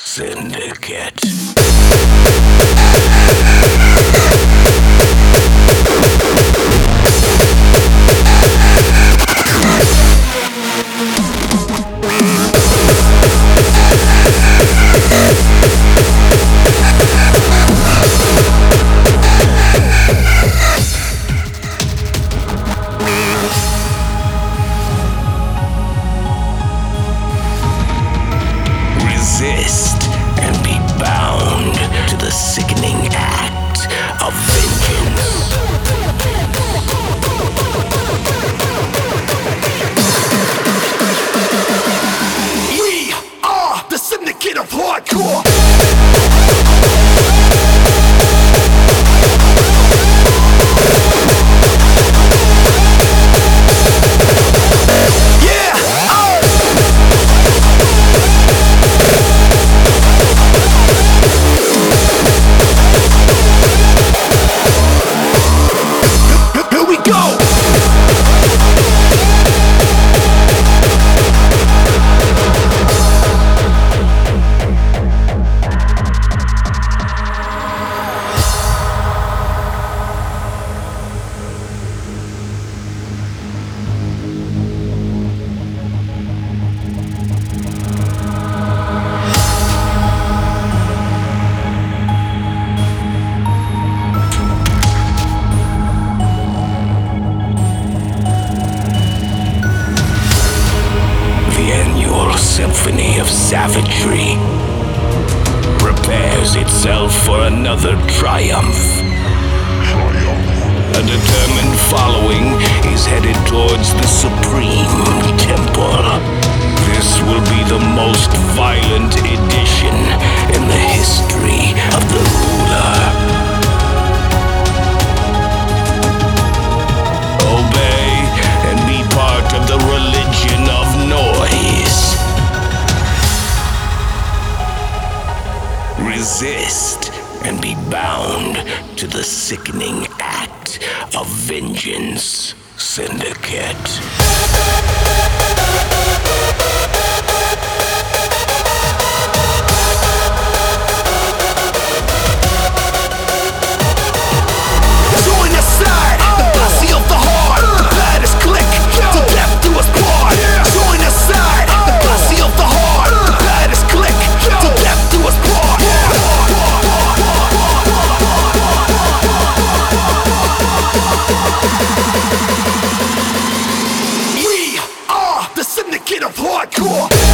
Syndicate. Resist and be bound to the sickening act of vengeance. We are the Syndicate of Hardcore. Symphony of savagery prepares itself for another triumph. A determined following is headed towards the Supreme Temple. This will be the most violent edition in the history of the ruler. Obey and be part of the religion of noise. Resist and be bound to the sickening act of vengeance. Syndicate. Join the side, the posse of the heart, the baddest click, till death do us part. Join the side, the posse of the heart, the baddest click, till death do us part. We are the Syndicate of Hardcore.